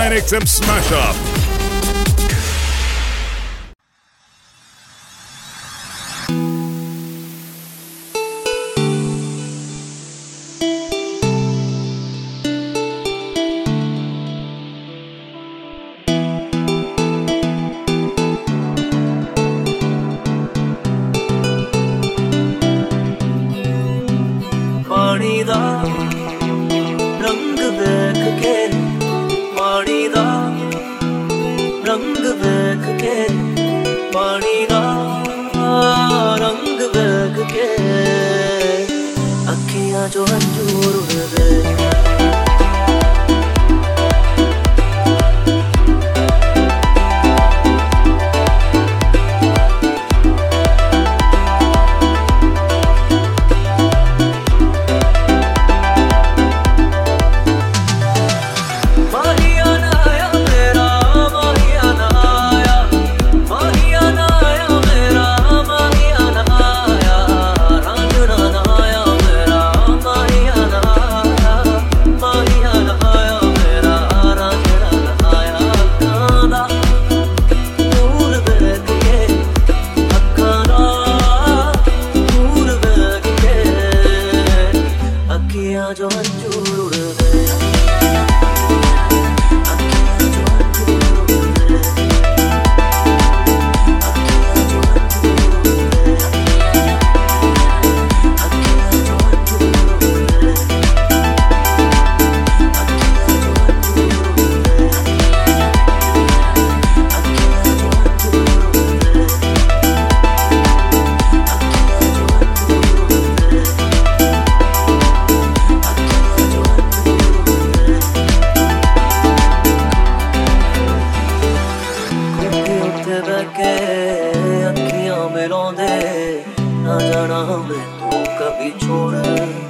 99 XM Smash Up. पानी दा रंग वेख के, पानी दा रंग वेख के, पानी दा रंग वेख के, अखियां जो हंजूर वे जो हंजूर उड़ गए। अखियां मिलांदे ना जाना मैं तू कभी छोड़,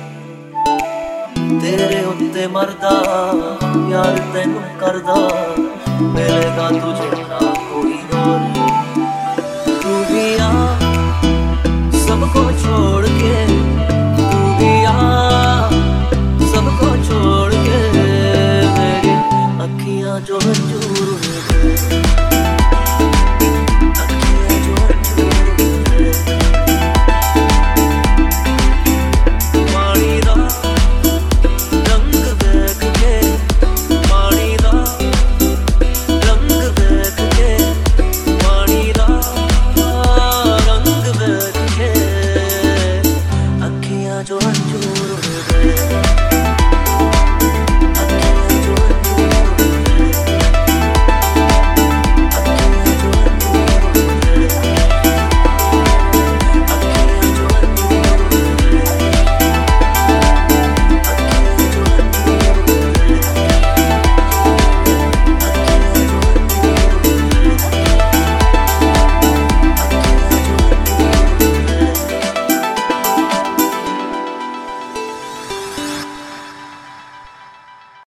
तेरे उत्ते मरदा यार तेनू करदा, मिलेगा तुझे ना कोई और। तू भी आ सबको छोड़ के, तू भी आ सबको छोड़ के, मेरी अखियां जो हंजूर हो गए। जो हंजूर हो गए।